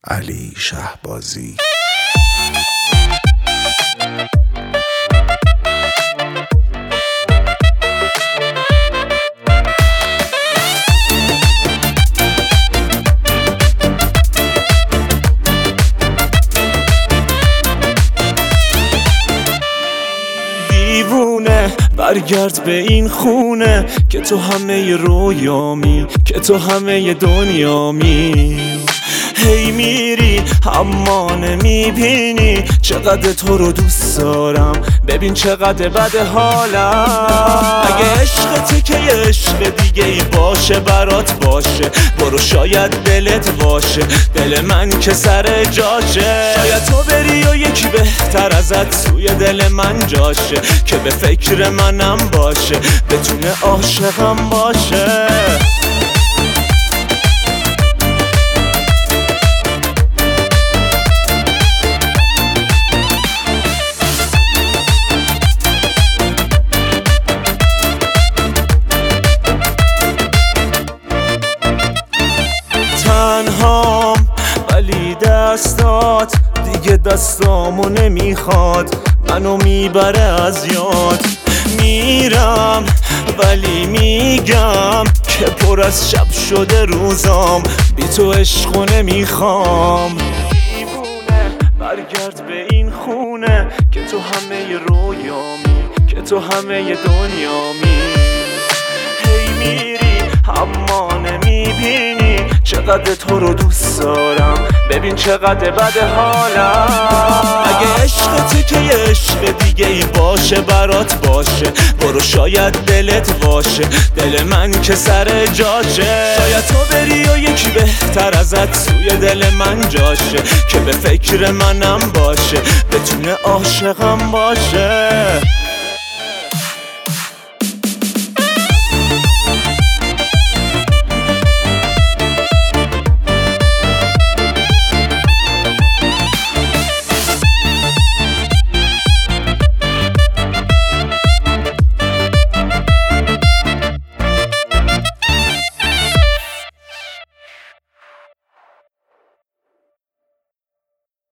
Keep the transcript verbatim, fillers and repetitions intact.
علی شهبازی. دیوونه برگرد به این خونه که تو همه رویامی، که تو همه دنیامی. هی میری اما نمیبینی چقدر تو رو دوست دارم، ببین چقدر بد حالم. اگه عشق که یه عشق دیگه ای باشه برات باشه، برو شاید دلت باشه، دل من که سر جاشه. شاید تو بری و یکی بهتر ازت توی دل من جاشه، که به فکر منم باشه، بتونه عاشقم باشه. تنهام ولی دستات دیگه دستامو نمیخواد، منو میبره از یاد. میرم ولی میگم که پر از شب شده روزام، بی تو عشقو نمیخوام. دیوونه برگرد به این خونه که تو همه رویامی، که تو همه دنیامی. هی میری اما نمیبینی چقدر تو رو دوست دارم، ببین چقدر بد حالم. اگه عشقت که یه عشق دیگه ای باشه برات باشه، برو شاید دلت باشه، دل من که سر جاشه. شاید تو بری و یکی بهتر ازت توی دل من جاشه، که به فکر منم باشه، بتونه عاشقم باشه.